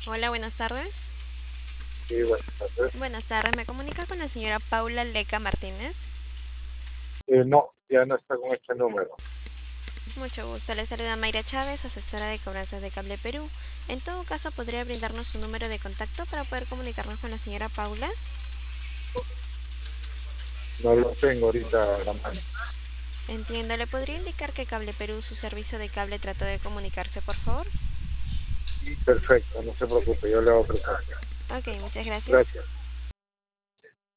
Hola, buenas tardes. Sí, buenas tardes. Buenas tardes, me comunica con la señora Paula Leca Martínez. No, ya no está con este número. Mucho gusto, le saluda Mayra Chávez, asesora de cobranzas de Cable Perú. En todo caso, ¿podría brindarnos su número de contacto para poder comunicarnos con la señora Paula? No lo tengo ahorita a la mano. Entiendo, ¿le podría indicar que Cable Perú, su servicio de cable, trató de comunicarse, por favor? Perfecto, no se preocupe, yo le hago presente. Ok, muchas gracias. Gracias.